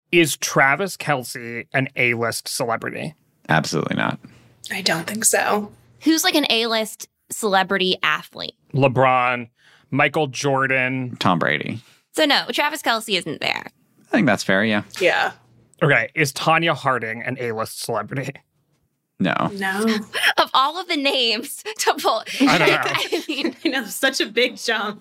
Is Travis Kelce an A-list celebrity? Absolutely not. I don't think so. Who's like an A-list celebrity athlete? LeBron, Michael Jordan. Tom Brady. So no, Travis Kelce isn't there. I think that's fair, yeah. Yeah. Okay, is Tanya Harding an A-list celebrity? No. No. Of all of the names to pull, I don't know. I mean, I know, such a big jump.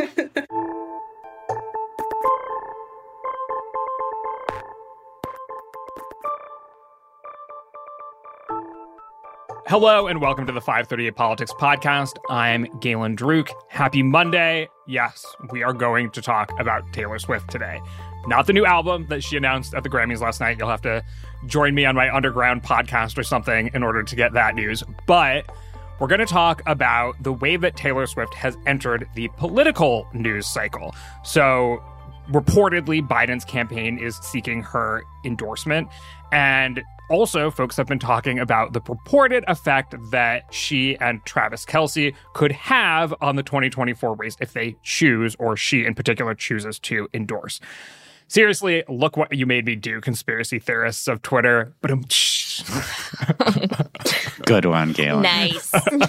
Hello and welcome to the 538 Politics Podcast. I'm Galen Druk. Happy Monday. Yes, we are going to talk about Taylor Swift today. Not the new album that she announced at the Grammys last night. You'll have to join me on my underground podcast or something in order to get that news. But we're going to talk about the way that Taylor Swift has entered the political news cycle. So reportedly, Biden's campaign is seeking her endorsement. And also, folks have been talking about the purported effect that she and Travis Kelce could have on the 2024 race if they choose, or she in particular chooses to endorse. Seriously, look what you made me do, conspiracy theorists of Twitter. Good one, Galen. nice.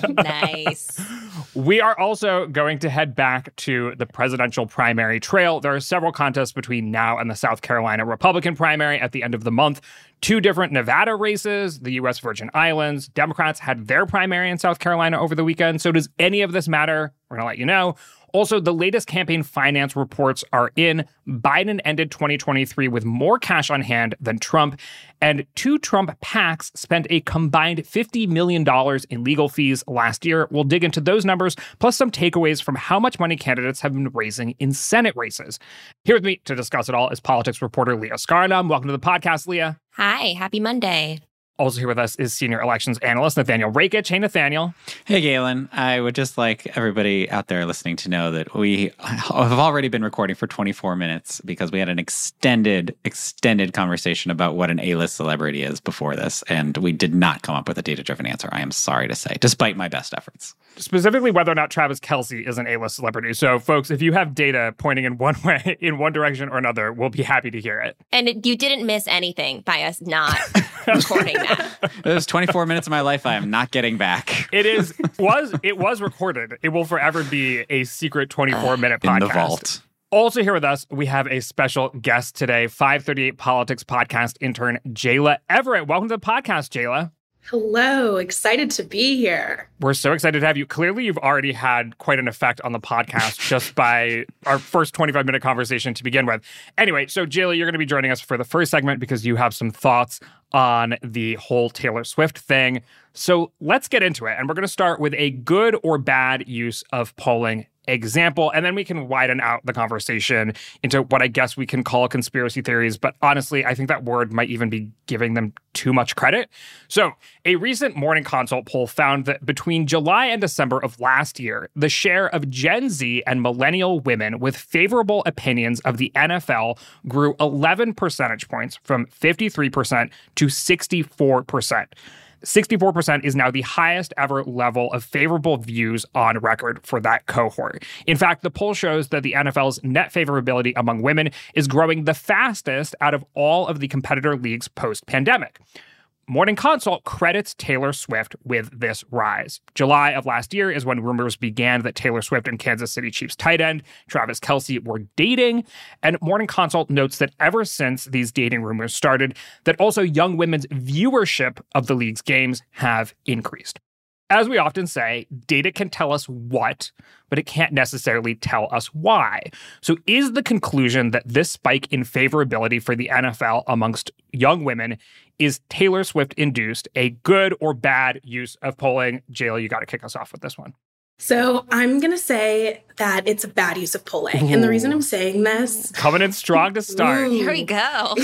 Nice. We are also going to head back to the presidential primary trail. There are several contests between now and the South Carolina Republican primary at the end of the month. 2 different Nevada races, the U.S. Virgin Islands. Democrats had their primary in South Carolina over the weekend. So does any of this matter? We're going to let you know. Also, the latest campaign finance reports are in. Biden ended 2023 with more cash on hand than Trump, and 2 Trump PACs spent a combined $50 million in legal fees last year. We'll dig into those numbers, plus some takeaways from how much money candidates have been raising in Senate races. Here with me to discuss it all is politics reporter Leah Skarnam. Welcome to the podcast, Leah. Hi, happy Monday. Also here with us is senior elections analyst Nathaniel Rakich. Hey, Nathaniel. Hey, Galen. I would just like everybody out there listening to know that we have already been recording for 24 minutes because we had an extended conversation about what an A-list celebrity is before this, and we did not come up with a data-driven answer, I am sorry to say, despite my best efforts. Specifically whether or not Travis Kelce is an A-list celebrity. So, folks, if you have data pointing in one way, in one direction or another, we'll be happy to hear it. And you didn't miss anything by us not recording that. Those 24 minutes of my life I am not getting back. It was recorded. It will forever be a secret 24-minute podcast. In the vault. Also here with us, we have a special guest today, 538 Politics podcast intern Jayla Everett. Welcome to the podcast, Jayla. Hello, excited to be here. We're so excited to have you. Clearly, you've already had quite an effect on the podcast just by our first 25-minute conversation to begin with. Anyway, so Jayla, you're going to be joining us for the first segment because you have some thoughts on the whole Taylor Swift thing. So let's get into it. And we're going to start with a good or bad use of polling example, and then we can widen out the conversation into what I guess we can call conspiracy theories. But honestly, I think that word might even be giving them too much credit. So a recent Morning Consult poll found that between July and December of last year, the share of Gen Z and millennial women with favorable opinions of the NFL grew 11 percentage points from 53% to 64%. 64% is now the highest ever level of favorable views on record for that cohort. In fact, the poll shows that the NFL's net favorability among women is growing the fastest out of all of the competitor leagues post-pandemic. Morning Consult credits Taylor Swift with this rise. July of last year is when rumors began that Taylor Swift and Kansas City Chiefs tight end Travis Kelce were dating. And Morning Consult notes that ever since these dating rumors started, that also young women's viewership of the league's games have increased. As we often say, data can tell us what, but it can't necessarily tell us why. So is the conclusion that this spike in favorability for the NFL amongst young women is Taylor Swift induced a good or bad use of polling? Jayla, you got to kick us off with this one. So I'm going to say that it's a bad use of polling. And the reason I'm saying this... Coming in strong to start. Here we go.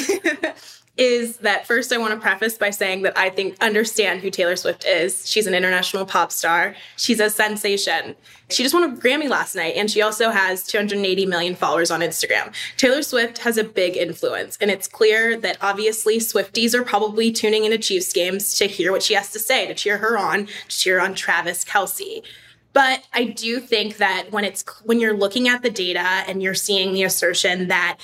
is that first I want to preface by saying that I understand who Taylor Swift is. She's an international pop star. She's a sensation. She just won a Grammy last night, and she also has 280 million followers on Instagram. Taylor Swift has a big influence, and it's clear that obviously Swifties are probably tuning into Chiefs games to hear what she has to say, to cheer her on, to cheer on Travis Kelce. But I do think that when you're looking at the data and you're seeing the assertion that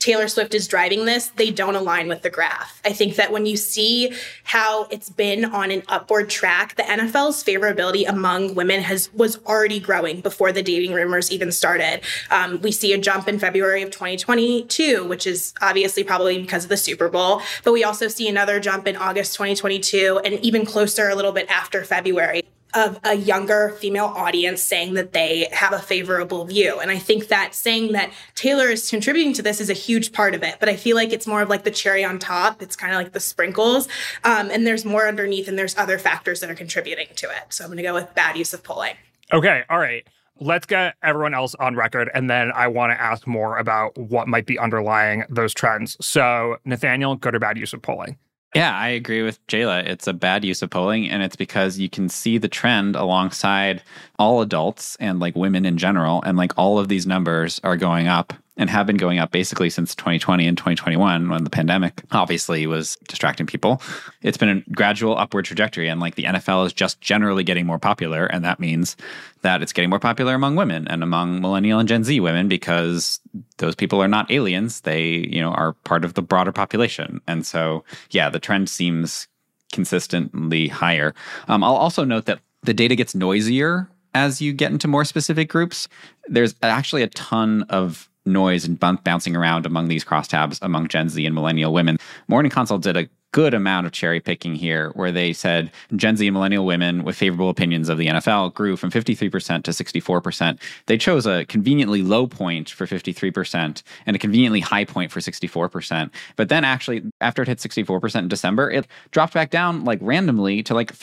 Taylor Swift is driving this, they don't align with the graph. I think that when you see how it's been on an upward track, the NFL's favorability among women was already growing before the dating rumors even started. We see a jump in February of 2022, which is obviously probably because of the Super Bowl, but we also see another jump in August 2022 and even closer a little bit after February, of a younger female audience saying that they have a favorable view. And I think that saying that Taylor is contributing to this is a huge part of it. But I feel like it's more of like the cherry on top. It's kind of like the sprinkles. And there's more underneath, and there's other factors that are contributing to it. So I'm going to go with bad use of polling. Okay. All right. Let's get everyone else on record, and then I want to ask more about what might be underlying those trends. So, Nathaniel, good or bad use of polling? Yeah, I agree with Jayla. It's a bad use of polling, and it's because you can see the trend alongside all adults and like women in general, and like all of these numbers are going up and have been going up basically since 2020 and 2021 when the pandemic obviously was distracting people. It's been a gradual upward trajectory, and like the NFL is just generally getting more popular, and that means that it's getting more popular among women and among millennial and Gen Z women because those people are not aliens. They, are part of the broader population. And so, yeah, the trend seems consistently higher. I'll also note that the data gets noisier as you get into more specific groups. There's actually a ton of noise and bouncing around among these crosstabs among Gen Z and millennial women. Morning Consult did a good amount of cherry picking here, where they said Gen Z and millennial women with favorable opinions of the NFL grew from 53% to 64%. They chose a conveniently low point for 53% and a conveniently high point for 64%. But then actually, after it hit 64% in December, it dropped back down like randomly to like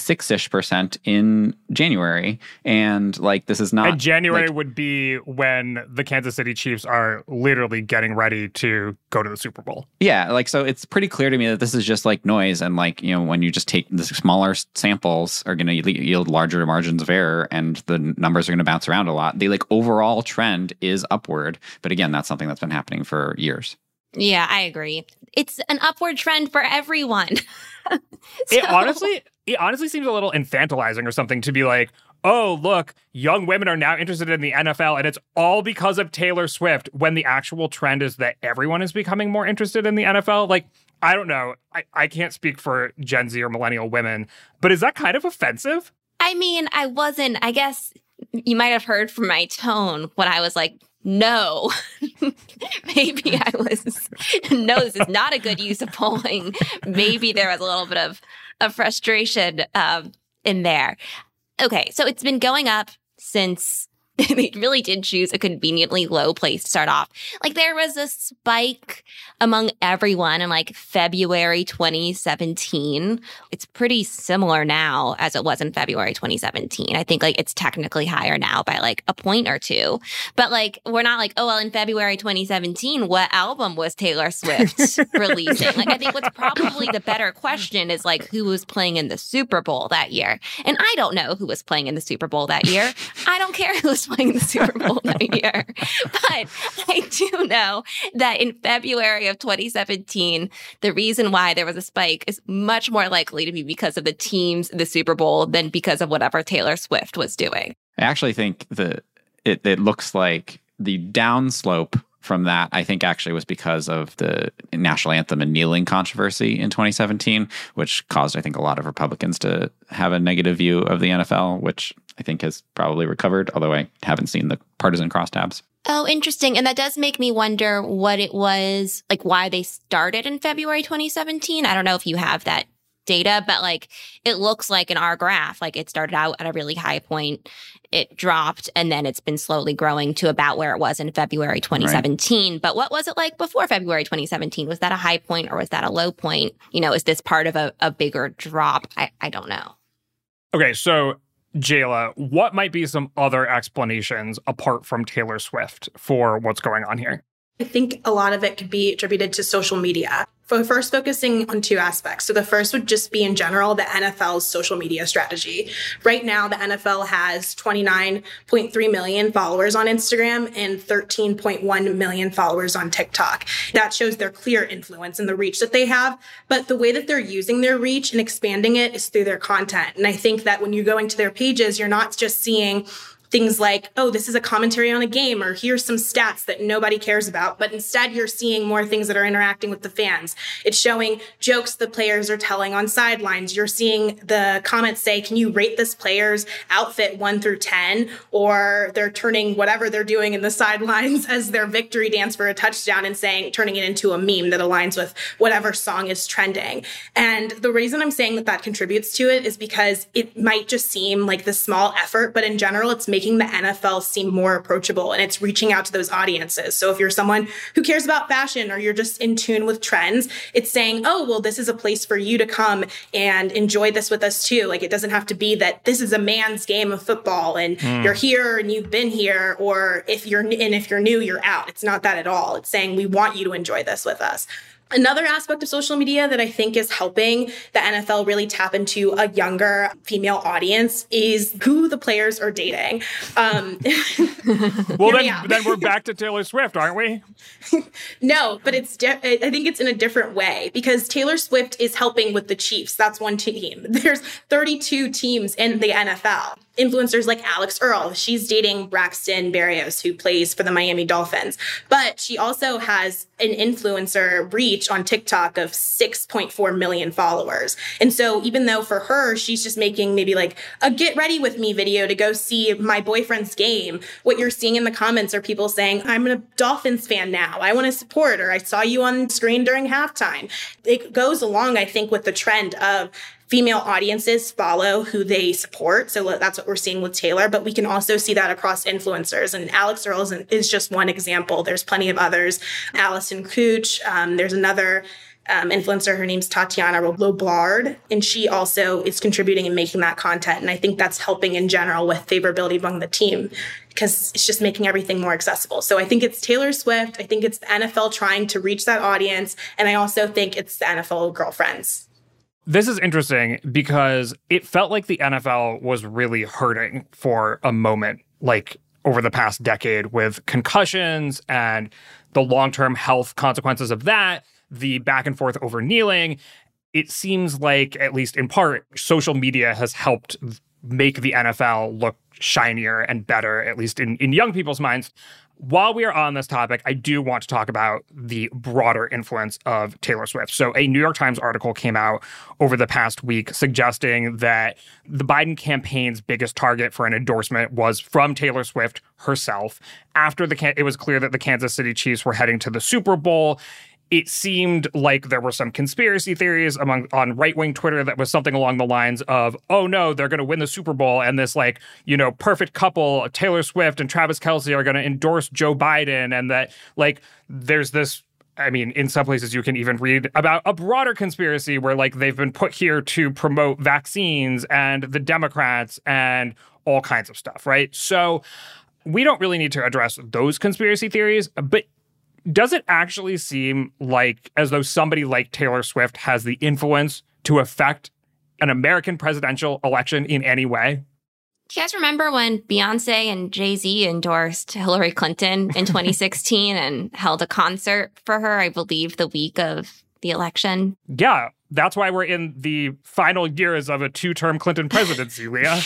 56-ish% in January. And like, this is not... And January would be when the Kansas City Chiefs are literally getting ready to go to the Super Bowl. Yeah, like, so it's pretty clear to me that this is just like noise, and like, when you just take the smaller samples are going to yield larger margins of error, and the numbers are going to bounce around a lot. The like overall trend is upward, but again, that's something that's been happening for years. Yeah, I agree. It's an upward trend for everyone. It honestly seems a little infantilizing or something to be like, oh, look, young women are now interested in the NFL, and it's all because of Taylor Swift, when the actual trend is that everyone is becoming more interested in the NFL. Like, I don't know. I can't speak for Gen Z or millennial women, but is that kind of offensive? I mean, I guess you might have heard from my tone when I was like, no, maybe I was, no, this is not a good use of polling. Maybe there was a little bit of frustration in there. Okay, so it's been going up since they really did choose a conveniently low place to start off. Like, there was a spike among everyone in like February 2017. It's pretty similar now as it was in February 2017. I think like it's technically higher now by like a point or two. But like, we're not like, oh, well, in February 2017, what album was Taylor Swift releasing? Like, I think what's probably the better question is like, who was playing in the Super Bowl that year? And I don't know who was playing in the Super Bowl that year. I don't care who was playing the Super Bowl that year. But I do know that in February of 2017, the reason why there was a spike is much more likely to be because of the teams in the Super Bowl than because of whatever Taylor Swift was doing. I actually think that it looks like the downslope from that, I think, actually was because of the national anthem and kneeling controversy in 2017, which caused, I think, a lot of Republicans to have a negative view of the NFL, which I think has probably recovered, although I haven't seen the partisan crosstabs. Oh, interesting. And that does make me wonder what it was, like why they started in February 2017. I don't know if you have that data, but like it looks like in our graph, like it started out at a really high point, it dropped, and then it's been slowly growing to about where it was in February 2017. Right. But what was it like before February 2017? Was that a high point or was that a low point? Is this part of a bigger drop? I don't know. Okay, so Jayla, what might be some other explanations apart from Taylor Swift for what's going on here? I think a lot of it could be attributed to social media. First, focusing on two aspects. So the first would just be in general, the NFL's social media strategy. Right now, the NFL has 29.3 million followers on Instagram and 13.1 million followers on TikTok. That shows their clear influence and the reach that they have. But the way that they're using their reach and expanding it is through their content. And I think that when you're going to their pages, you're not just seeing things like, oh, this is a commentary on a game, or here's some stats that nobody cares about. But instead, you're seeing more things that are interacting with the fans. It's showing jokes the players are telling on sidelines. You're seeing the comments say, can you rate this player's outfit 1 through 10? Or they're turning whatever they're doing in the sidelines as their victory dance for a touchdown and turning it into a meme that aligns with whatever song is trending. And the reason I'm saying that contributes to it is because it might just seem like this small effort, but in general, it's making the NFL seem more approachable and it's reaching out to those audiences. So if you're someone who cares about fashion or you're just in tune with trends, it's saying, oh, well, this is a place for you to come and enjoy this with us too. Like, it doesn't have to be that this is a man's game of football and you're here and you've been here, or if you're new, you're out. It's not that at all. It's saying we want you to enjoy this with us. Another aspect of social media that I think is helping the NFL really tap into a younger female audience is who the players are dating. Well, then we're back to Taylor Swift, aren't we? No, but I think it's in a different way, because Taylor Swift is helping with the Chiefs. That's one team. There's 32 teams in the NFL. Influencers like Alex Earl, she's dating Braxton Berrios, who plays for the Miami Dolphins. But she also has an influencer reach on TikTok of 6.4 million followers. And so even though for her, she's just making maybe like a get ready with me video to go see my boyfriend's game, what you're seeing in the comments are people saying, I'm a Dolphins fan now. I want to support, or I saw you on screen during halftime. It goes along, I think, with the trend of female audiences follow who they support. So that's what we're seeing with Taylor, but we can also see that across influencers. And Alex Earl is just one example. There's plenty of others. Allison Cooch, there's another influencer, her name's Tatiana Loblard, and she also is contributing and making that content. And I think that's helping in general with favorability among the team, because it's just making everything more accessible. So I think it's Taylor Swift. I think it's the NFL trying to reach that audience. And I also think it's the NFL girlfriends. This is interesting because it felt like the NFL was really hurting for a moment, like over the past decade, with concussions and the long-term health consequences of that, the back and forth over kneeling. It seems like, at least in part, social media has helped make the NFL look shinier and better, at least in young people's minds. While we are on this topic, I do want to talk about the broader influence of Taylor Swift. So a New York Times article came out over the past week suggesting that the Biden campaign's biggest target for an endorsement was from Taylor Swift herself. After it was clear that the Kansas City Chiefs were heading to the Super Bowl, it seemed like there were some conspiracy theories on right-wing Twitter that was something along the lines of, oh no, they're going to win the Super Bowl, and this perfect couple, Taylor Swift and Travis Kelce, are going to endorse Joe Biden, and that there's this, in some places you can even read about a broader conspiracy where they've been put here to promote vaccines and the Democrats and all kinds of stuff, right? So we don't really need to address those conspiracy theories, but does it actually seem as though somebody like Taylor Swift has the influence to affect an American presidential election in any way? Do you guys remember when Beyonce and Jay-Z endorsed Hillary Clinton in 2016 and held a concert for her, I believe, the week of the election? Yeah, that's why we're in the final years of a 2-term Clinton presidency, Leah.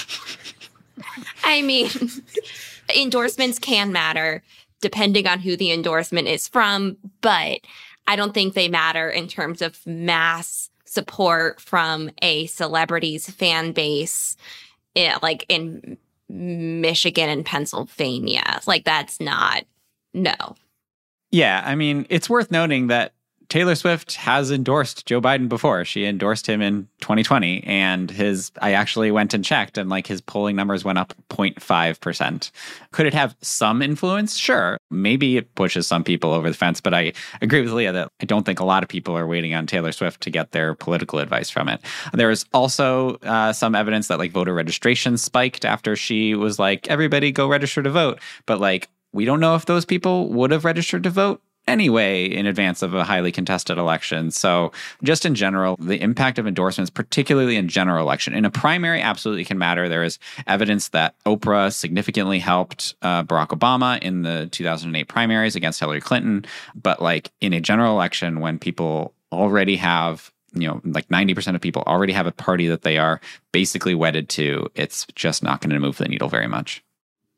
Endorsements can matter, depending on who the endorsement is from, but I don't think they matter in terms of mass support from a celebrity's fan base, in Michigan and Pennsylvania. That's not, no. Yeah, it's worth noting that Taylor Swift has endorsed Joe Biden before. She endorsed him in 2020, and I actually went and checked, and his polling numbers went up 0.5%. Could it have some influence? Sure. Maybe it pushes some people over the fence, but I agree with Leah that I don't think a lot of people are waiting on Taylor Swift to get their political advice from it. There is also some evidence that voter registration spiked after she was everybody go register to vote. But we don't know if those people would have registered to vote anyway in advance of a highly contested election. So just in general, the impact of endorsements, particularly in general election, in a primary absolutely can matter. There is evidence that Oprah significantly helped Barack Obama in the 2008 primaries against Hillary Clinton. But in a general election, when people already have 90% of people already have a party that they are basically wedded to, it's just not going to move the needle very much.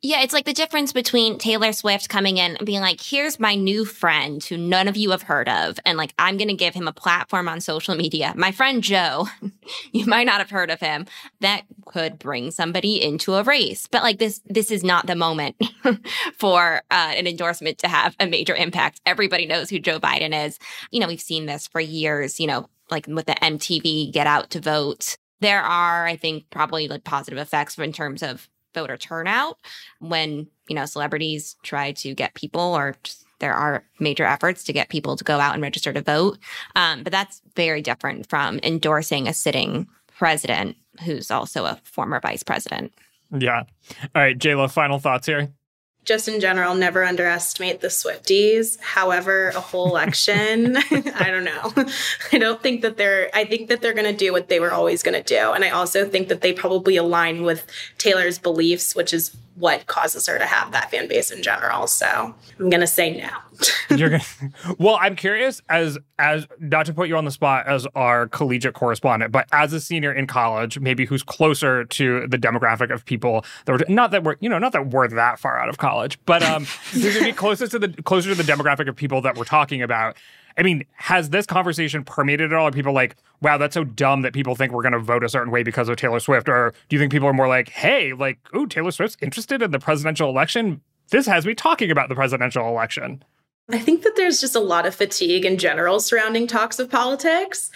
Yeah, it's like the difference between Taylor Swift coming in and being like, here's my new friend who none of you have heard of. And like, I'm going to give him a platform on social media. My friend Joe, you might not have heard of him. That could bring somebody into a race. But like this is not the moment for an endorsement to have a major impact. Everybody knows who Joe Biden is. You know, we've seen this for years, you know, like with the MTV Get Out to Vote. There are, I think, probably like positive effects in terms of voter turnout when, you know, celebrities try to get people, or there are major efforts to get people to go out and register to vote. But that's very different from endorsing a sitting president who's also a former vice president. Yeah. All right, J-Lo, final thoughts here. Just in general, never underestimate the Swifties. However, a whole election, I don't know. I think that they're going to do what they were always going to do. And I also think that they probably align with Taylor's beliefs, which is what causes her to have that fan base in general. So I'm going to say no. Well, I'm curious, as not to put you on the spot as our collegiate correspondent, but as a senior in college, maybe who's closer to the demographic of people that were not that we're that far out of college, but who's going to be closer to the demographic of people that we're talking about. I mean, has this conversation permeated at all? Are people like, wow, that's so dumb that people think we're going to vote a certain way because of Taylor Swift? Or do you think people are more like, hey, like, ooh, Taylor Swift's interested in the presidential election? This has me talking about the presidential election. I think that there's just a lot of fatigue in general surrounding talks of politics.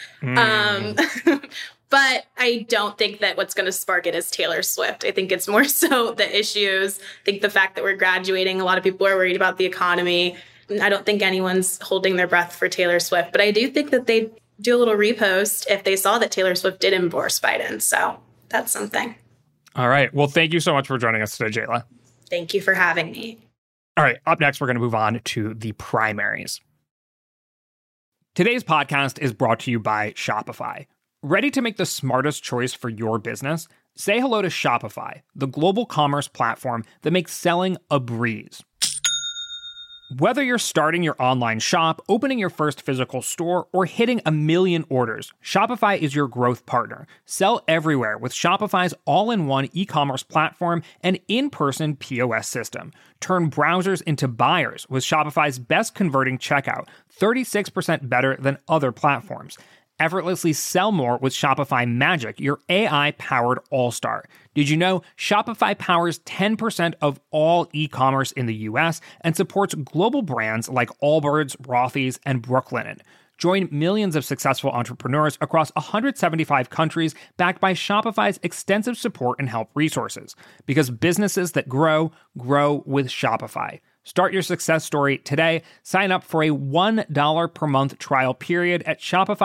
But I don't think that what's going to spark it is Taylor Swift. I think it's more so the issues. I think the fact that we're graduating, a lot of people are worried about the economy. I don't think anyone's holding their breath for Taylor Swift, but I do think that they'd do a little repost if they saw that Taylor Swift did endorse Biden. So that's something. All right. Well, thank you so much for joining us today, Jayla. Thank you for having me. All right. Up next, we're going to move on to the primaries. Today's podcast is brought to you by Shopify. Ready to make the smartest choice for your business? Say hello to Shopify, the global commerce platform that makes selling a breeze. Whether you're starting your online shop, opening your first physical store, or hitting 1 million orders, Shopify is your growth partner. Sell everywhere with Shopify's all-in-one e-commerce platform and in-person POS system. Turn browsers into buyers with Shopify's best converting checkout, 36% better than other platforms. Effortlessly sell more with Shopify Magic, your AI-powered all-star. Did you know Shopify powers 10% of all e-commerce in the U.S. and supports global brands like Allbirds, Rothy's, and Brooklinen? Join millions of successful entrepreneurs across 175 countries backed by Shopify's extensive support and help resources. Because businesses that grow, grow with Shopify. Start your success story today. Sign up for a $1 per month trial period at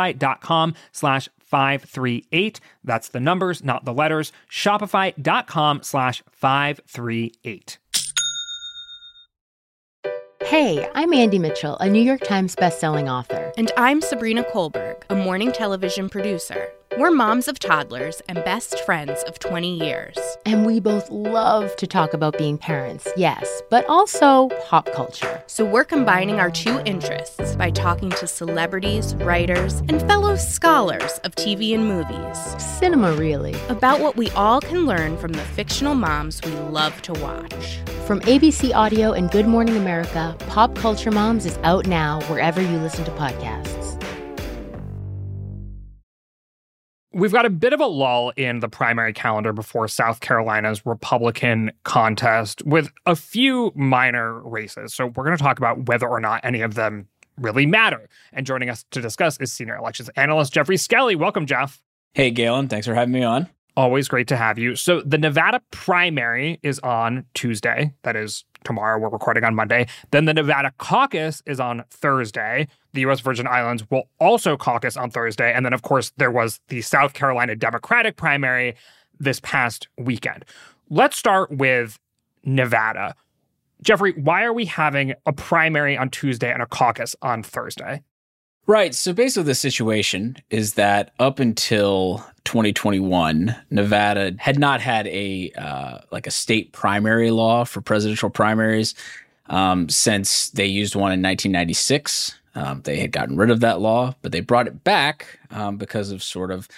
shopify.com/538. That's the numbers, not the letters. Shopify.com/538. Hey, I'm Andy Mitchell, a New York Times bestselling author. And I'm Sabrina Kohlberg, a morning television producer. We're moms of toddlers and best friends of 20 years. And we both love to talk about being parents, yes, but also pop culture. So we're combining our two interests by talking to celebrities, writers, and fellow scholars of TV and movies. Cinema, really. About what we all can learn from the fictional moms we love to watch. From ABC Audio and Good Morning America, Pop Culture Moms is out now wherever you listen to podcasts. We've got a bit of a lull in the primary calendar before South Carolina's Republican contest with a few minor races. So we're going to talk about whether or not any of them really matter. And joining us to discuss is senior elections analyst Jeffrey Skelly. Welcome, Jeff. Hey, Galen. Thanks for having me on. Always great to have you. So the Nevada primary is on Tuesday. That is tomorrow. We're recording on Monday. Then the Nevada caucus is on Thursday. The U.S. Virgin Islands will also caucus on Thursday. And then, of course, there was the South Carolina Democratic primary this past weekend. Let's start with Nevada. Jeffrey, why are we having a primary on Tuesday and a caucus on Thursday? Right. So basically the situation is that up until 2021, Nevada had not had a state primary law for presidential primaries since they used one in 1996. They had gotten rid of that law, but they brought it back because of sort of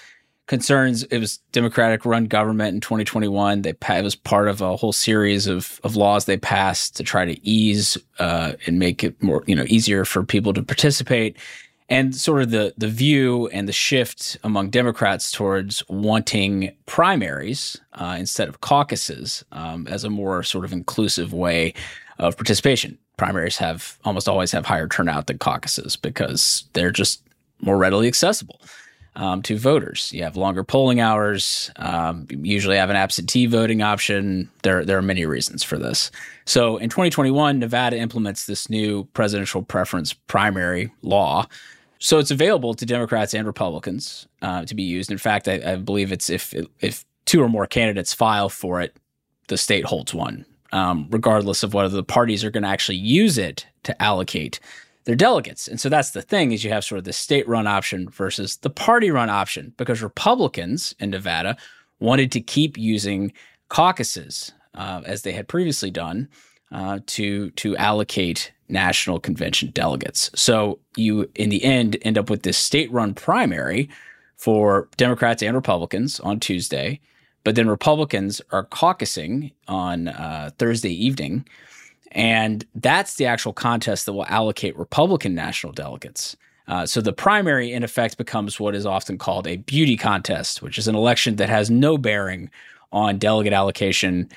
concerns. It was Democratic-run government in 2021. It was part of a whole series of laws they passed to try to ease and make it more, easier for people to participate. And sort of the view and the shift among Democrats towards wanting primaries instead of caucuses as a more sort of inclusive way of participation. Primaries almost always have higher turnout than caucuses because they're just more readily accessible to voters. You have longer polling hours. You usually have an absentee voting option. There are many reasons for this. So in 2021, Nevada implements this new presidential preference primary law. So it's available to Democrats and Republicans to be used. In fact, I believe it's if two or more candidates file for it, the state holds one, regardless of whether the parties are going to actually use it to allocate their delegates. And so that's the thing, is you have sort of the state-run option versus the party-run option, because Republicans in Nevada wanted to keep using caucuses as they had previously done to allocate national convention delegates. So you, in the end up with this state-run primary for Democrats and Republicans on Tuesday, but then Republicans are caucusing on Thursday evening, and that's the actual contest that will allocate Republican national delegates. So the primary, in effect, becomes what is often called a beauty contest, which is an election that has no bearing on delegate allocation,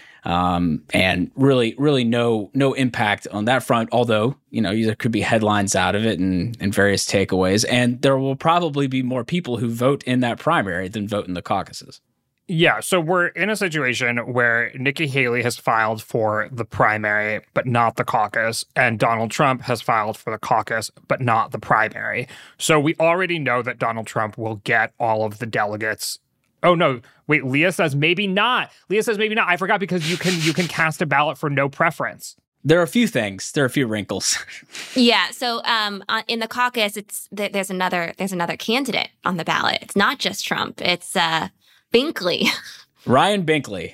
and really no impact on that front. Although, there could be headlines out of it and various takeaways, and there will probably be more people who vote in that primary than vote in the caucuses. Yeah, so we're in a situation where Nikki Haley has filed for the primary, but not the caucus, and Donald Trump has filed for the caucus, but not the primary. So we already know that Donald Trump will get all of the delegates. Oh, no. Wait, Leah says maybe not. I forgot, because you can cast a ballot for no preference. There are a few things. There are a few wrinkles. Yeah. So in the caucus, there's another candidate on the ballot. It's not just Trump. It's Binkley. Ryan Binkley.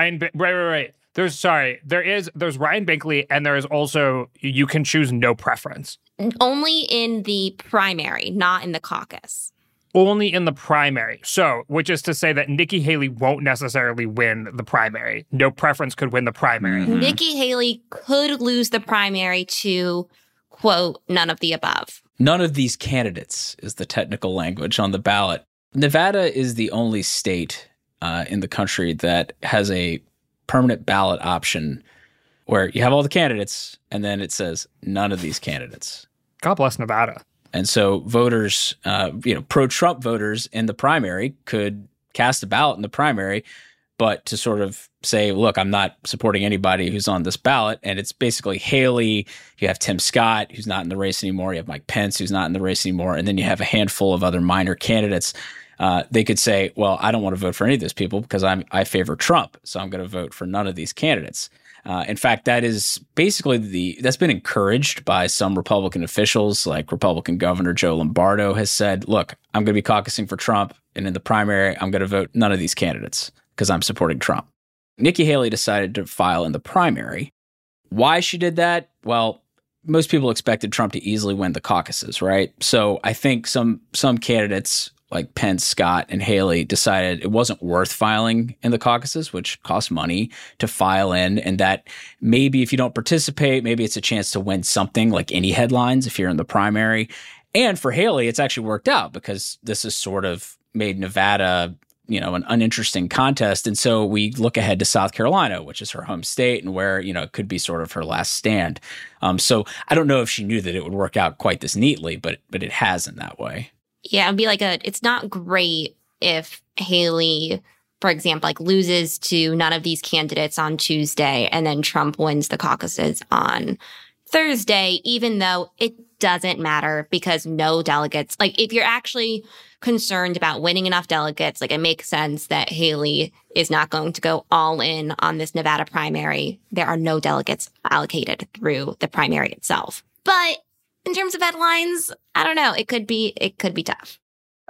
Right. There's Ryan Binkley, and there is also, you can choose no preference. Only in the primary, not in the caucus. Only in the primary. So, which is to say that Nikki Haley won't necessarily win the primary. No preference could win the primary. Mm-hmm. Nikki Haley could lose the primary to, quote, none of the above. None of these candidates is the technical language on the ballot. Nevada is the only state in the country that has a permanent ballot option where you have all the candidates and then it says none of these candidates. God bless Nevada. And so voters, pro-Trump voters in the primary could cast a ballot in the primary, but to sort of say, look, I'm not supporting anybody who's on this ballot. And it's basically Haley. You have Tim Scott, who's not in the race anymore. You have Mike Pence, who's not in the race anymore. And then you have a handful of other minor candidates. They could say, well, I don't want to vote for any of those people because I favor Trump. So I'm going to vote for none of these candidates. In fact, that is basically that's been encouraged by some Republican officials, like Republican Governor Joe Lombardo has said, look, I'm going to be caucusing for Trump, and in the primary, I'm going to vote none of these candidates because I'm supporting Trump. Nikki Haley decided to file in the primary. Why she did that? Well, most people expected Trump to easily win the caucuses, right? So I think some candidates like Pence, Scott, and Haley decided it wasn't worth filing in the caucuses, which costs money to file in, and that maybe if you don't participate, maybe it's a chance to win something like any headlines if you're in the primary. And for Haley, it's actually worked out because this has sort of made Nevada, an uninteresting contest. And so we look ahead to South Carolina, which is her home state and where, it could be sort of her last stand. So I don't know if she knew that it would work out quite this neatly, but it has in that way. Yeah, it'd be it's not great if Haley, for example, loses to none of these candidates on Tuesday and then Trump wins the caucuses on Thursday, even though it doesn't matter because no delegates, if you're actually concerned about winning enough delegates, it makes sense that Haley is not going to go all in on this Nevada primary. There are no delegates allocated through the primary itself. But in terms of headlines, I don't know. It could be tough.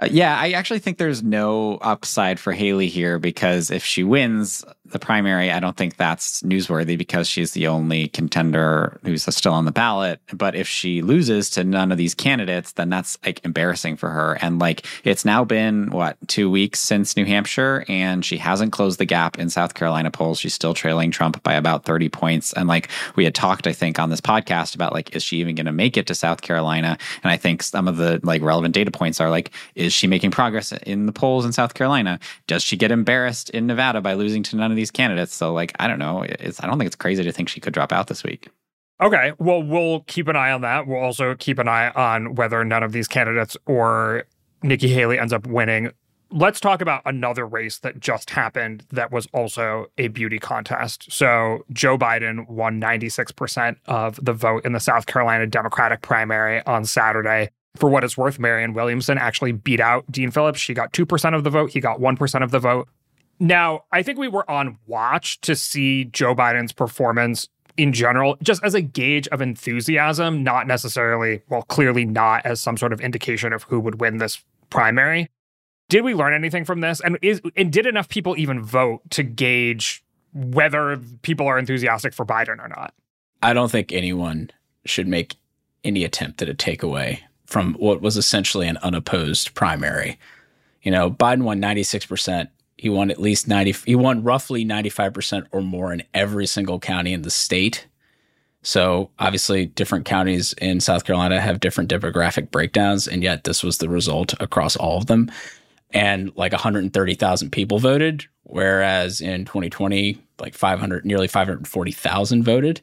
Yeah, I actually think there's no upside for Haley here because if she wins the primary, I don't think that's newsworthy because she's the only contender who's still on the ballot. But if she loses to none of these candidates, then that's like embarrassing for her. And like it's now been, 2 weeks since New Hampshire, and she hasn't closed the gap in South Carolina polls. She's still trailing Trump by about 30 points. And like we had talked, I think, on this podcast about like, is she even going to make it to South Carolina? And I think some of the like relevant data points are like, is she making progress in the polls in South Carolina? Does she get embarrassed in Nevada by losing to none of these candidates? So like, I don't know. I don't think it's crazy to think she could drop out this week. Okay, well, we'll keep an eye on that. We'll also keep an eye on whether none of these candidates or Nikki Haley ends up winning. Let's talk about another race that just happened that was also a beauty contest. So Joe Biden won 96% of the vote in the South Carolina Democratic primary on Saturday. For what it's worth, Marianne Williamson actually beat out Dean Phillips. She got 2% of the vote. He got 1% of the vote. Now, I think we were on watch to see Joe Biden's performance in general, just as a gauge of enthusiasm, not necessarily, well, clearly not as some sort of indication of who would win this primary. Did we learn anything from this? And did enough people even vote to gauge whether people are enthusiastic for Biden or not? I don't think anyone should make any attempt at a takeaway from what was essentially an unopposed primary. You know, Biden won 96%. He won at least he won roughly 95% or more in every single county in the state. So obviously different counties in South Carolina have different demographic breakdowns, and yet this was the result across all of them. And like 130,000 people voted, whereas in 2020, like nearly 540,000 voted.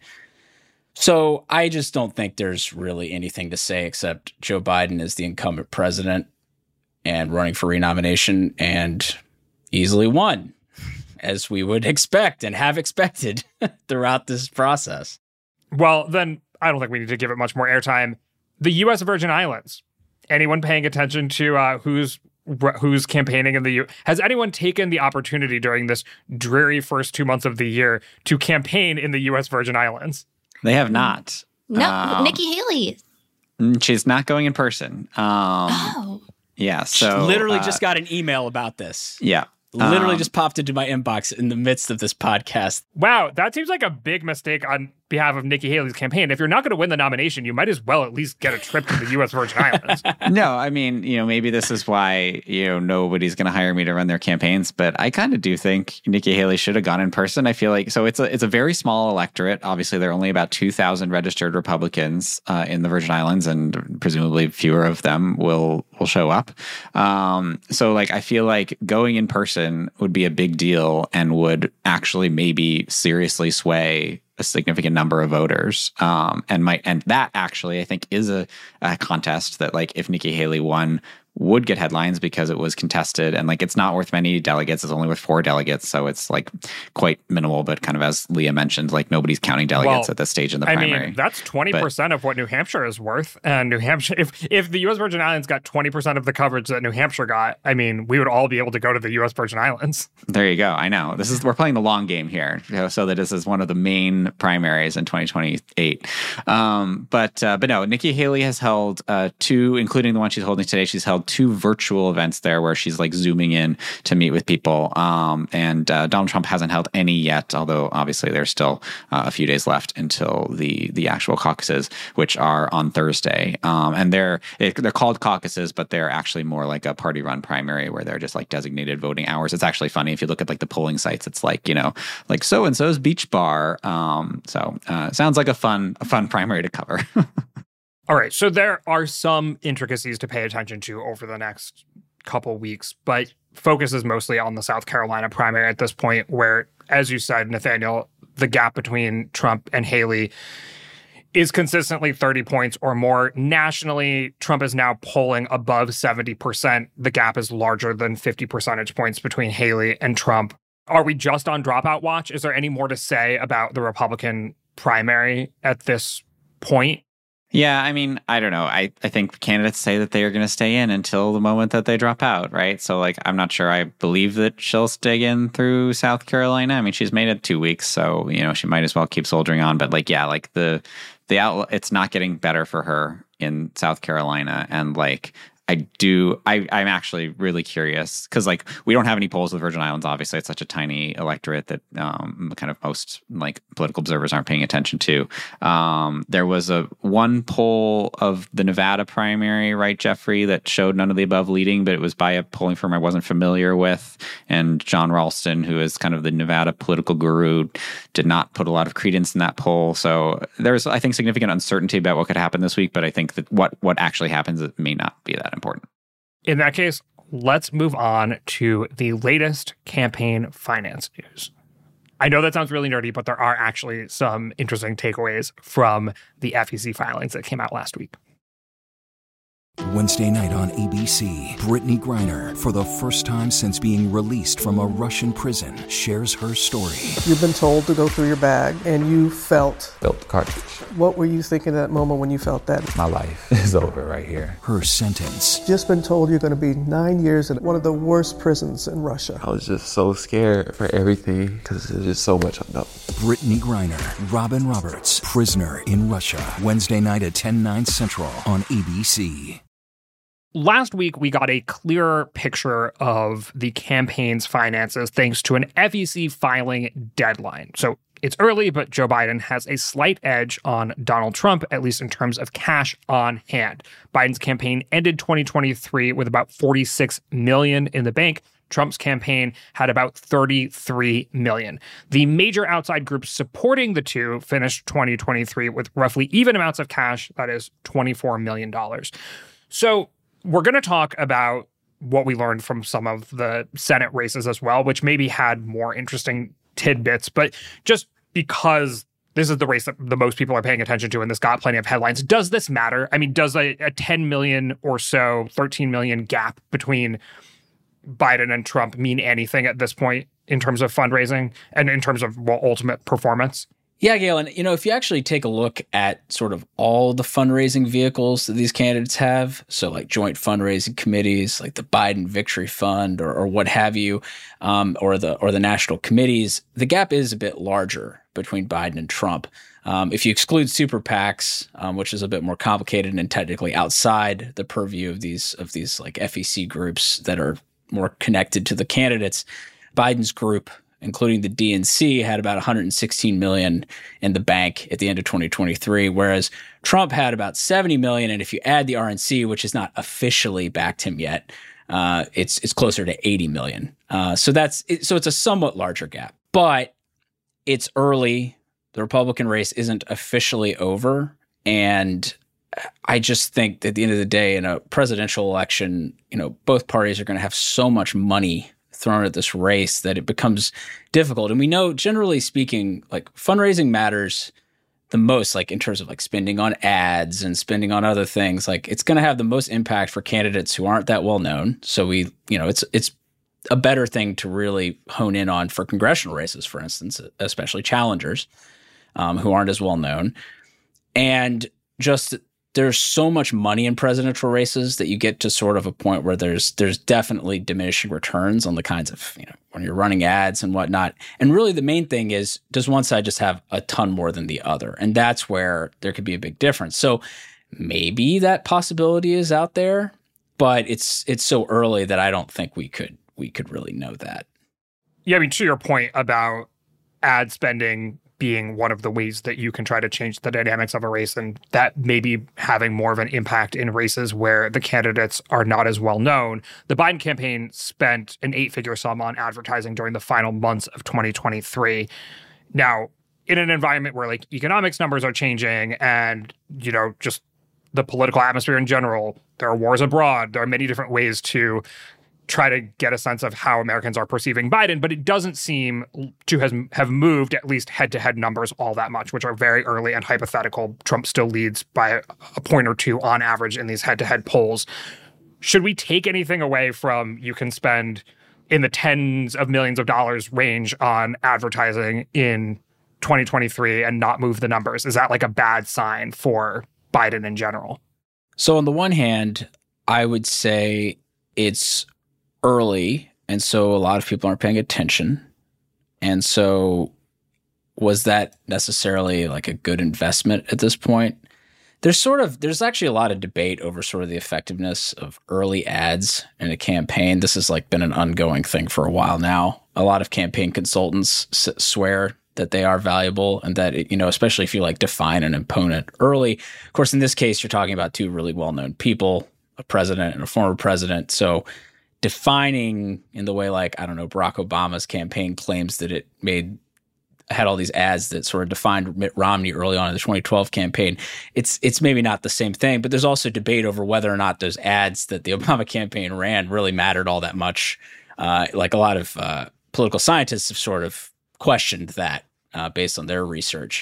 So I just don't think there's really anything to say except Joe Biden is the incumbent president and running for renomination and easily won, as we would expect and have expected throughout this process. Well, then I don't think we need to give it much more airtime. The U.S. Virgin Islands. Anyone paying attention to who's campaigning in the U.S.? Has anyone taken the opportunity during this dreary first 2 months of the year to campaign in the U.S. Virgin Islands? They have not. No, Nikki Haley. She's not going in person. Yeah, so literally just got an email about this. Yeah. Literally just popped into my inbox in the midst of this podcast. Wow, that seems like a big mistake on behalf of Nikki Haley's campaign. If you're not going to win the nomination, you might as well at least get a trip to the U.S. Virgin Islands. No, I mean, maybe this is why, nobody's going to hire me to run their campaigns. But I kind of do think Nikki Haley should have gone in person. I feel like, so it's a very small electorate. Obviously, there are only about 2,000 registered Republicans in the Virgin Islands, and presumably fewer of them will show up. So like, I feel like going in person would be a big deal and would actually maybe seriously sway a significant number of voters. And that actually, I think, is a contest that, like, if Nikki Haley won, would get headlines because it was contested, and like it's not worth many delegates. It's only worth 4 delegates, so it's like quite minimal. But kind of as Leah mentioned, like nobody's counting delegates at this stage in the primary. I mean, that's 20% of what New Hampshire is worth. And New Hampshire, if the U.S. Virgin Islands got 20% of the coverage that New Hampshire got, I mean, we would all be able to go to the U.S. Virgin Islands. There you go. I know we're playing the long game here, so that this is one of the main primaries in 2028. But no, Nikki Haley has held 2, including the one she's holding today. She's held 2 virtual events there where she's like zooming in to meet with people. And Donald Trump hasn't held any yet, although obviously there's still a few days left until the actual caucuses, which are on Thursday. And they're called caucuses, but they're actually more like a party run primary where they're just like designated voting hours. It's actually funny if you look at like the polling sites. It's like, like so and so's beach bar. So sounds like a fun primary to cover. All right, so there are some intricacies to pay attention to over the next couple weeks, but focus is mostly on the South Carolina primary at this point, where, as you said, Nathaniel, the gap between Trump and Haley is consistently 30 points or more. Nationally, Trump is now polling above 70%. The gap is larger than 50 percentage points between Haley and Trump. Are we just on dropout watch? Is there any more to say about the Republican primary at this point? Yeah, I mean, I don't know. I think candidates say that they are going to stay in until the moment that they drop out, right? So, like, I'm not sure I believe that she'll stay in through South Carolina. I mean, she's made it 2 weeks, so, she might as well keep soldiering on. But, like, yeah, like the outlook, it's not getting better for her in South Carolina. And, like, I'm actually really curious because like we don't have any polls with Virgin Islands. Obviously, it's such a tiny electorate that kind of most like political observers aren't paying attention to. There was one poll of the Nevada primary, right, Jeffrey, that showed none of the above leading, but it was by a polling firm I wasn't familiar with. And John Ralston, who is kind of the Nevada political guru, did not put a lot of credence in that poll. So there's, I think, significant uncertainty about what could happen this week. But I think that what actually happens, it may not be that important. In that case, let's move on to the latest campaign finance news. I know that sounds really nerdy, but there are actually some interesting takeaways from the FEC filings that came out last week. Wednesday night on ABC, Brittany Griner, for the first time since being released from a Russian prison, shares her story. You've been told to go through your bag, and you felt the cartridge. What were you thinking at that moment when you felt that? My life is over right here. Her sentence. Just been told you're going to be 9 years in one of the worst prisons in Russia. I was just so scared for everything because there's just so much unknown. Brittany Griner, Robin Roberts, Prisoner in Russia. Wednesday night at 10/9 Central on ABC. Last week, we got a clearer picture of the campaign's finances thanks to an FEC filing deadline. So it's early, but Joe Biden has a slight edge on Donald Trump, at least in terms of cash on hand. Biden's campaign ended 2023 with about $46 million in the bank. Trump's campaign had about $33 million. The major outside groups supporting the two finished 2023 with roughly even amounts of cash, that is $24 million. So we're going to talk about what we learned from some of the Senate races as well, which maybe had more interesting tidbits. But just because this is the race that the most people are paying attention to and this got plenty of headlines, does this matter? I mean, does a 10 million or so, 13 million gap between Biden and Trump mean anything at this point in terms of fundraising and in terms of ultimate performance? Yeah, Gail, and if you actually take a look at sort of all the fundraising vehicles that these candidates have, so like joint fundraising committees, like the Biden Victory Fund or what have you, or the national committees, the gap is a bit larger between Biden and Trump. If you exclude super PACs, which is a bit more complicated and technically outside the purview of these like FEC groups that are more connected to the candidates, Biden's group, including the DNC, had about $116 million in the bank at the end of 2023, whereas Trump had about $70 million. And if you add the RNC, which has not officially backed him yet, it's closer to $80 million. So it's a somewhat larger gap, but it's early. The Republican race isn't officially over. And I just think that at the end of the day, in a presidential election, both parties are going to have so much money thrown at this race that it becomes difficult. And we know, generally speaking, like fundraising matters the most, like in terms of like spending on ads and spending on other things. Like it's going to have the most impact for candidates who aren't that well known. So it's a better thing to really hone in on for congressional races, for instance, especially challengers who aren't as well known. And just there's so much money in presidential races that you get to sort of a point where there's definitely diminishing returns on the kinds of, when you're running ads and whatnot. And really the main thing is, does one side just have a ton more than the other? And that's where there could be a big difference. So maybe that possibility is out there, but it's so early that I don't think we could really know that. Yeah, I mean, to your point about ad spending being one of the ways that you can try to change the dynamics of a race, and that maybe having more of an impact in races where the candidates are not as well known. The Biden campaign spent an 8-figure sum on advertising during the final months of 2023. Now, in an environment where like economics numbers are changing and, just the political atmosphere in general, there are wars abroad, there are many different ways to try to get a sense of how Americans are perceiving Biden, but it doesn't seem to have moved at least head-to-head numbers all that much, which are very early and hypothetical. Trump still leads by a point or two on average in these head-to-head polls. Should we take anything away from you can spend in the tens of millions of dollars range on advertising in 2023 and not move the numbers? Is that like a bad sign for Biden in general? So on the one hand, I would say it's early, and so a lot of people aren't paying attention. And so was that necessarily like a good investment at this point? There's actually a lot of debate over sort of the effectiveness of early ads in a campaign. This has like been an ongoing thing for a while now. A lot of campaign consultants swear that they are valuable and that, especially if you like define an opponent early. Of course, in this case, you're talking about two really well-known people, a president and a former president. So defining in the way like, I don't know, Barack Obama's campaign claims that it had all these ads that sort of defined Mitt Romney early on in the 2012 campaign. It's maybe not the same thing, but there's also debate over whether or not those ads that the Obama campaign ran really mattered all that much. Like a lot of political scientists have sort of questioned that based on their research.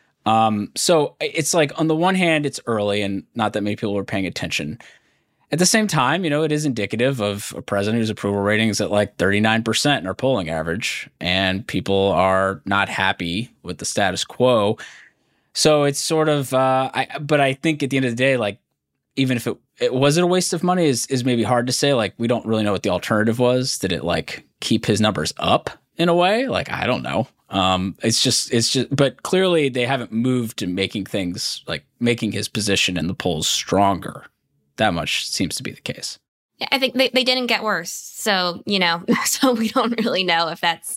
So it's like on the one hand, it's early and not that many people are paying attention. At the same time, it is indicative of a president whose approval rating is at like 39% in our polling average, and people are not happy with the status quo. So it's sort of, but I think at the end of the day, like, even if it was a waste of money is maybe hard to say. Like, we don't really know what the alternative was. Did it like keep his numbers up in a way? Like, I don't know. It's just, but clearly they haven't moved to making things like making his position in the polls stronger. That much seems to be the case. I think they didn't get worse. So, so we don't really know if that's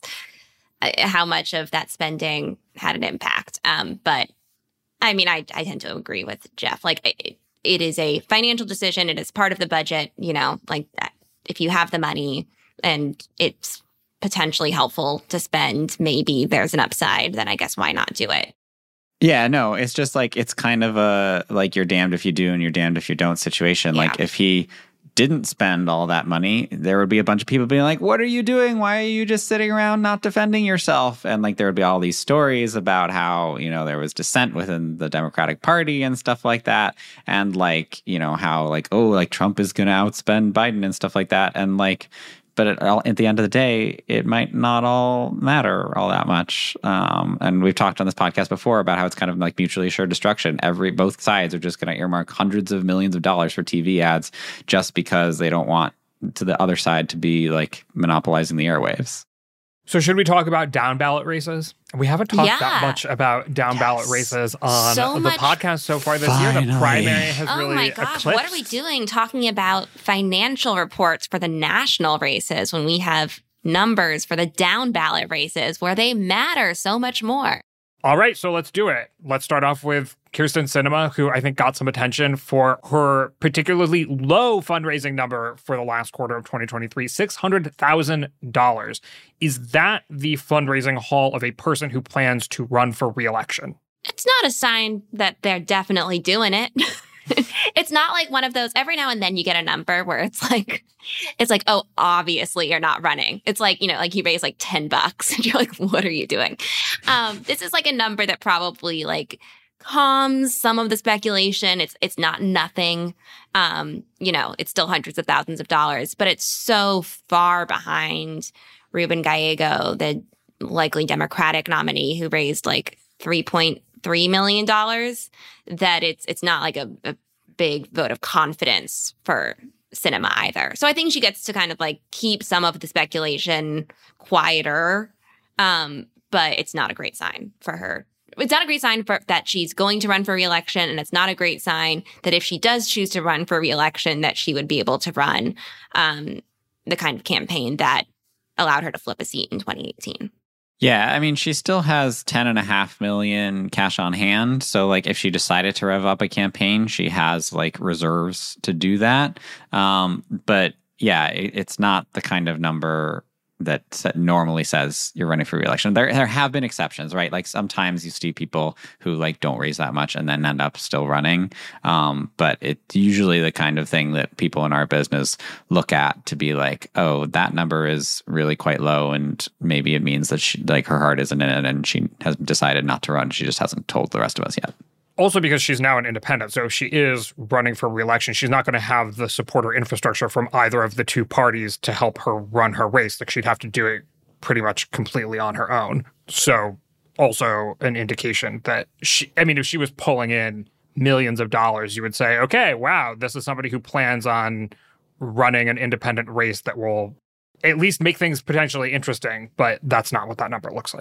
how much of that spending had an impact. But I mean, I tend to agree with Jeff. Like, it is a financial decision. It is part of the budget, like that. If you have the money and it's potentially helpful to spend, maybe there's an upside, then I guess why not do it? Yeah, no, it's just like, it's kind of a, like, you're damned if you do and you're damned if you don't situation. Yeah. Like, if he didn't spend all that money, there would be a bunch of people being like, what are you doing? Why are you just sitting around not defending yourself? And like, there would be all these stories about how, there was dissent within the Democratic Party and stuff like that. And like, how like, oh, like Trump is going to outspend Biden and stuff like that. And like, but at the end of the day, it might not all matter all that much. And we've talked on this podcast before about how it's kind of like mutually assured destruction. Both sides are just going to earmark hundreds of millions of dollars for TV ads just because they don't want to the other side to be like monopolizing the airwaves. So should we talk about down ballot races? We haven't talked that much about down ballot races on the podcast so far this year. The primary has really my gosh, eclipsed. What are we doing talking about financial reports for the national races when we have numbers for the down ballot races where they matter so much more? All right, so let's do it. Let's start off with Kyrsten Sinema, who I think got some attention for her particularly low fundraising number for the last quarter of 2023, $600,000. Is that the fundraising haul of a person who plans to run for re-election? It's not a sign that they're definitely doing it. It's not like one of those, every now and then you get a number where it's like, oh, obviously you're not running. It's like, like you raise like $10 and you're like, what are you doing? This is like a number that probably like calms some of the speculation. It's not nothing. It's still hundreds of thousands of dollars, but it's so far behind Ruben Gallego, the likely Democratic nominee who raised like $3.3 million, that it's not like a big vote of confidence for Sinema either. So I think she gets to kind of like keep some of the speculation quieter, but it's not a great sign for her. It's not a great sign for that she's going to run for re-election, and it's not a great sign that if she does choose to run for re-election, that she would be able to run the kind of campaign that allowed her to flip a seat in 2018. Yeah, I mean, she still has $10.5 million cash on hand. So, like, if she decided to rev up a campaign, she has, like, reserves to do that. But, yeah, it's not the kind of number that normally says you're running for re-election. There have been exceptions, right? Like sometimes you see people who like don't raise that much and then end up still running. But it's usually the kind of thing that people in our business look at to be like, oh, that number is really quite low, and maybe it means that she, like, her heart isn't in it and she has decided not to run. She just hasn't told the rest of us yet. Also because she's now an independent. So if she is running for re-election, she's not going to have the supporter infrastructure from either of the two parties to help her run her race. Like, she'd have to do it pretty much completely on her own. So also an indication that if she was pulling in millions of dollars, you would say, okay, wow, this is somebody who plans on running an independent race that will at least make things potentially interesting. But that's not what that number looks like.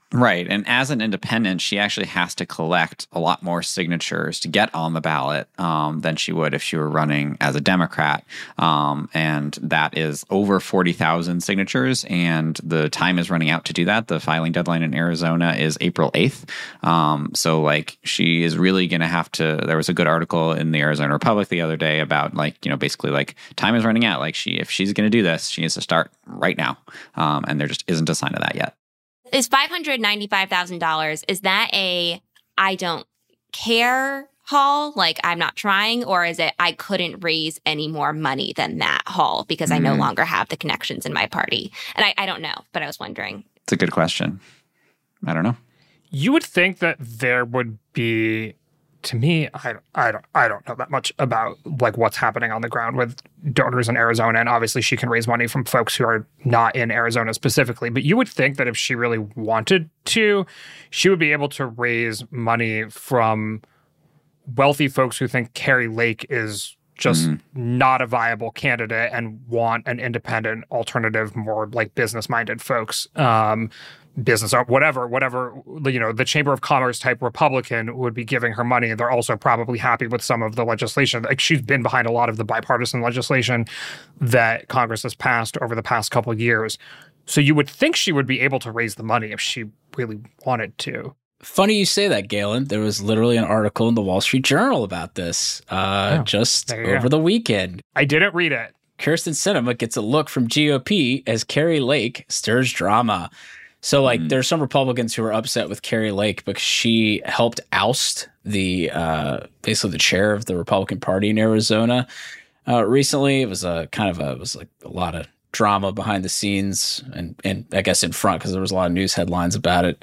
Right. And as an independent, she actually has to collect a lot more signatures to get on the ballot than she would if she were running as a Democrat. And that is over 40,000 signatures. And the time is running out to do that. The filing deadline in Arizona is April 8th. So like she is really going to have to, there was a good article in the Arizona Republic the other day about like, you know, basically like time is running out. Like if she's going to do this, she needs to start right now. And there just isn't a sign of that yet. Is $595,000, is that a I don't care haul, like I'm not trying, or is it I couldn't raise any more money than that haul because I no longer have the connections in my party? And I don't know, but I was wondering. It's a good question. I don't know. You would think that there would be, to me, I don't know that much about like what's happening on the ground with donors in Arizona, and obviously she can raise money from folks who are not in Arizona specifically. But you would think that if she really wanted to, she would be able to raise money from wealthy folks who think Kari Lake is just not a viable candidate and want an independent alternative, more like business-minded folks. Business or whatever, you know, the Chamber of Commerce type Republican would be giving her money. They're also probably happy with some of the legislation. Like she's been behind a lot of the bipartisan legislation that Congress has passed over the past couple of years. So you would think she would be able to raise the money if she really wanted to. Funny you say that, Galen. There was literally an article in the Wall Street Journal about this just over the weekend. I didn't read it. Kyrsten Sinema gets a look from GOP as Kari Lake stirs drama. So, like, there's some Republicans who are upset with Kari Lake because she helped oust the basically the chair of the Republican Party in Arizona recently. It was a lot of drama behind the scenes and I guess in front because there was a lot of news headlines about it.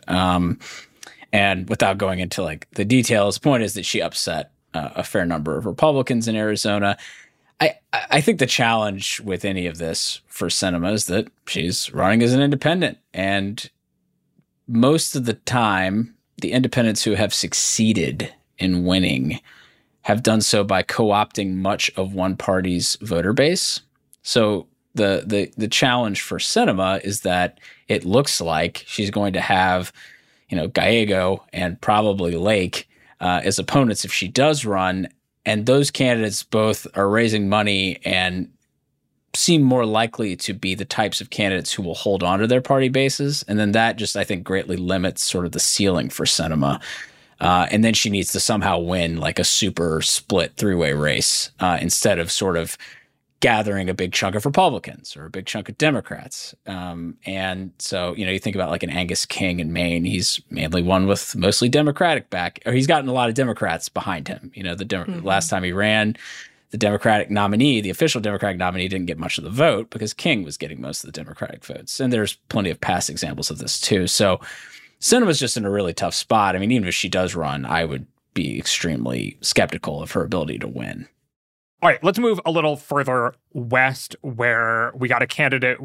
And without going into like the details, the point is that she upset a fair number of Republicans in Arizona. I think the challenge with any of this for Sinema is that she's running as an independent. And most of the time, the independents who have succeeded in winning have done so by co-opting much of one party's voter base. So the challenge for Sinema is that it looks like she's going to have, you know, Gallego and probably Lake as opponents if she does run. And those candidates both are raising money and seem more likely to be the types of candidates who will hold on to their party bases. And then that just, I think, greatly limits sort of the ceiling for Sinema. And then she needs to somehow win like a super split three-way race instead of sort of gathering a big chunk of Republicans or a big chunk of Democrats. And so, you know, you think about like an Angus King in Maine, he's mainly won with mostly Democratic back, or he's gotten a lot of Democrats behind him. You know, last time he ran, the Democratic nominee, the official Democratic nominee, didn't get much of the vote because King was getting most of the Democratic votes. And there's plenty of past examples of this too. So Sinema's just in a really tough spot. I mean, even if she does run, I would be extremely skeptical of her ability to win. All right, let's move a little further west where we got a candidate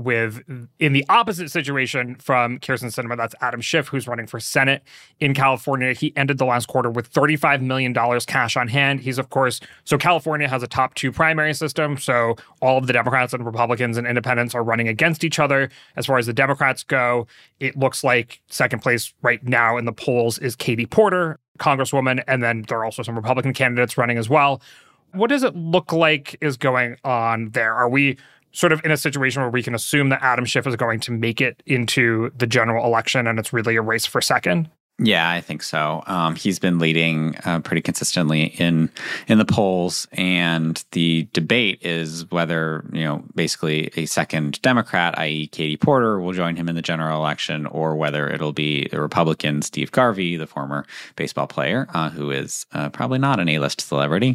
in the opposite situation from Kyrsten Sinema. That's Adam Schiff, who's running for Senate in California. He ended the last quarter with $35 million cash on hand. He's, of course, so California has a top two primary system. So all of the Democrats and Republicans and independents are running against each other. As far as the Democrats go, it looks like second place right now in the polls is Katie Porter, Congresswoman. And then there are also some Republican candidates running as well. What does it look like is going on there? Are we sort of in a situation where we can assume that Adam Schiff is going to make it into the general election and it's really a race for second? Yeah, I think so. He's been leading pretty consistently in the polls, and the debate is whether, you know, basically a second Democrat, i.e. Katie Porter, will join him in the general election, or whether it'll be the Republican Steve Garvey, the former baseball player, who is probably not an A-list celebrity.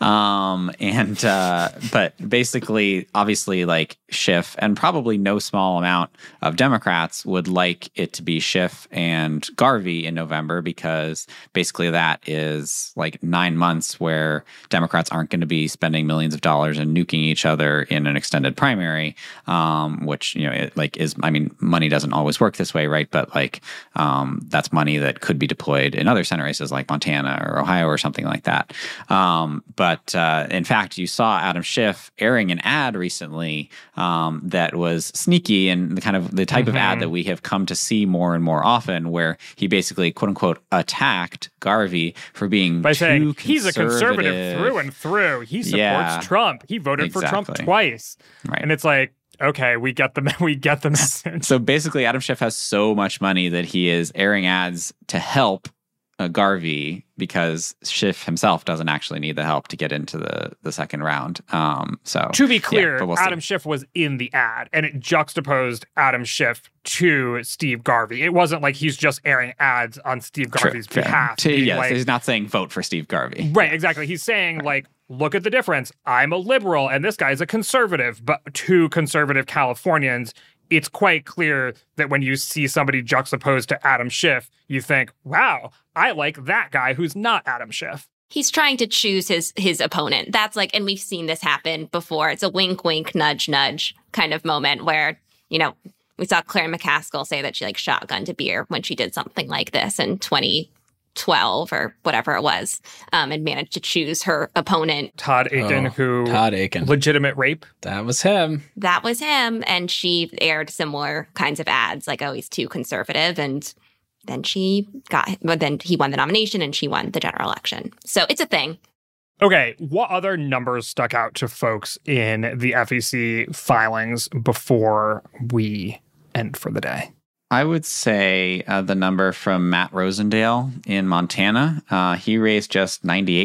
But basically, obviously, like Schiff and probably no small amount of Democrats would like it to be Schiff and Garvey in November, because basically that is like 9 months where Democrats aren't going to be spending millions of dollars and nuking each other in an extended primary, which, money doesn't always work this way, right? But that's money that could be deployed in other Senate races like Montana or Ohio or something like that. But in fact, you saw Adam Schiff airing an ad recently that was sneaky and the type of ad that we have come to see more and more often, where he basically, quote unquote, attacked Garvey for being by saying he's a conservative through and through. He supports Trump. He voted for Trump twice. Right. And it's like, okay, we get the message. So basically, Adam Schiff has so much money that he is airing ads to help Garvey, because Schiff himself doesn't actually need the help to get into the second round. So to be clear, we'll Adam Schiff was in the ad, and it juxtaposed Adam Schiff to Steve Garvey. It wasn't like he's just airing ads on Steve Garvey's behalf. He's not saying vote for Steve Garvey. Right, exactly. He's saying look at the difference. I'm a liberal, and this guy's a conservative. But to conservative Californians, it's quite clear that when you see somebody juxtaposed to Adam Schiff, you think, wow, I like that guy who's not Adam Schiff. He's trying to choose his opponent. That's and we've seen this happen before. It's a wink, wink, nudge, nudge kind of moment where, we saw Claire McCaskill say that she shotgunned a beer when she did something like this in 2012 or whatever it was, and managed to choose her opponent. Todd Aiken, legitimate rape. That was him. And she aired similar kinds of ads, he's too conservative, and then he won the nomination and she won the general election. So it's a thing. Okay, what other numbers stuck out to folks in the FEC filings before we end for the day? I would say the number from Matt Rosendale in Montana. He raised just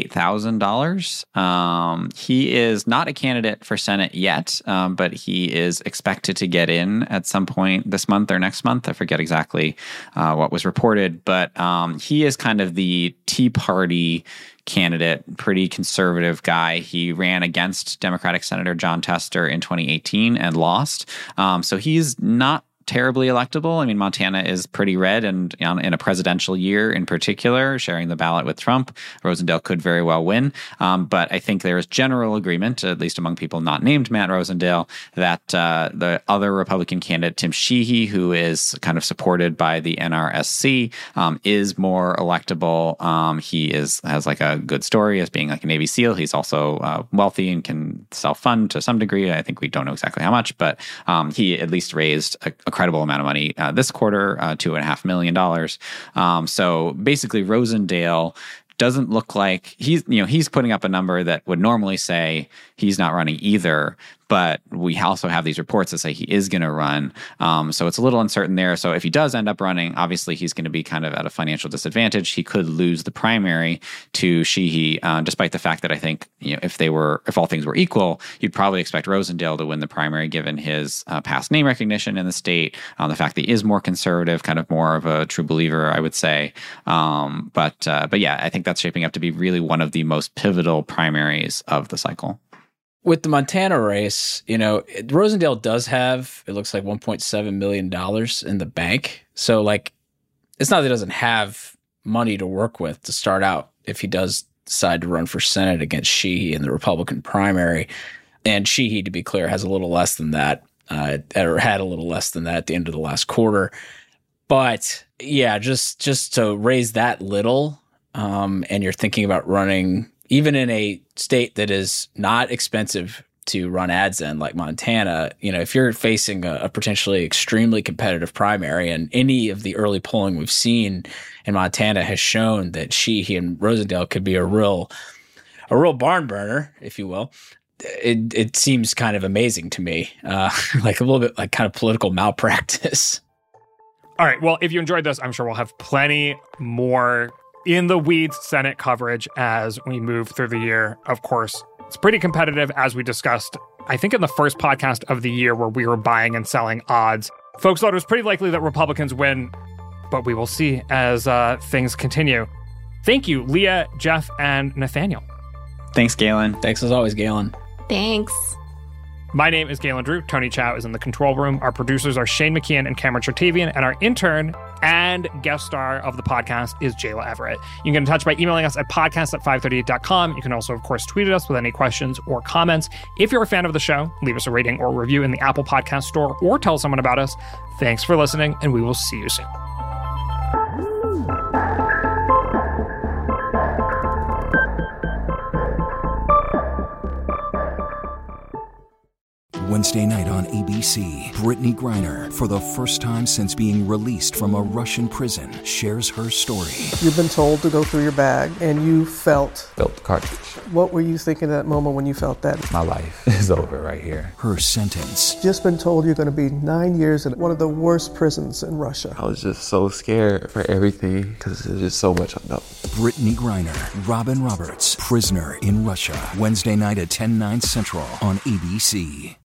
$98,000. He is not a candidate for Senate yet, but he is expected to get in at some point this month or next month. I forget exactly what was reported, but he is kind of the Tea Party candidate, pretty conservative guy. He ran against Democratic Senator John Tester in 2018 and lost. So he's not terribly electable. I mean, Montana is pretty red, and in a presidential year in particular, sharing the ballot with Trump, Rosendale could very well win. But I think there is general agreement, at least among people not named Matt Rosendale, that the other Republican candidate, Tim Sheehy, who is kind of supported by the NRSC, is more electable. He has a good story as being a Navy SEAL. He's also wealthy and can self-fund to some degree. I think we don't know exactly how much, but he at least raised a incredible amount of money this quarter, $2.5 million. So basically, Rosendale doesn't look like he's putting up a number that would normally say he's not running either. But we also have these reports that say he is going to run. So it's a little uncertain there. So if he does end up running, obviously he's going to be kind of at a financial disadvantage. He could lose the primary to Sheehy, despite the fact that I think if all things were equal, you'd probably expect Rosendale to win the primary given his past name recognition in the state, the fact that he is more conservative, kind of more of a true believer, I would say. But yeah, I think that's shaping up to be really one of the most pivotal primaries of the cycle. With the Montana race, Rosendale does have, it looks like $1.7 million in the bank. So it's not that he doesn't have money to work with to start out if he does decide to run for Senate against Sheehy in the Republican primary. And Sheehy, to be clear, has a little less than that, or had a little less than that at the end of the last quarter. But yeah, just to raise that little, and you're thinking about running even in a state that is not expensive to run ads in, like Montana, if you're facing a potentially extremely competitive primary, and any of the early polling we've seen in Montana has shown that Sheehy and Rosendale could be a real barn burner, if you will. It seems kind of amazing to me, like a little bit like kind of political malpractice. All right. Well, if you enjoyed this, I'm sure we'll have plenty more in the weeds Senate coverage as we move through the year. Of course, it's pretty competitive, as we discussed, I think in the first podcast of the year where we were buying and selling odds. Folks thought it was pretty likely that Republicans win, but we will see as things continue. Thank you, Leah, Jeff, and Nathaniel. Thanks, Galen. Thanks as always, Galen. Thanks. My name is Galen Drew. Tony Chow is in the control room. Our producers are Shane McKeon and Cameron Chertavian, and our intern and guest star of the podcast is Jayla Everett. You can get in touch by emailing us at podcast@538.com. You can also, of course, tweet at us with any questions or comments. If you're a fan of the show, leave us a rating or review in the Apple Podcast Store or tell someone about us. Thanks for listening, and we will see you soon. Wednesday night on ABC, Brittany Griner, for the first time since being released from a Russian prison, shares her story. You've been told to go through your bag, and you felt the cartridge. What were you thinking at that moment when you felt that? My life is over right here. Her sentence. Just been told you're going to be 9 years in one of the worst prisons in Russia. I was just so scared for everything because there's just so much unknown. Brittany Griner, Robin Roberts, Prisoner in Russia. Wednesday night at 10, 9 Central on ABC.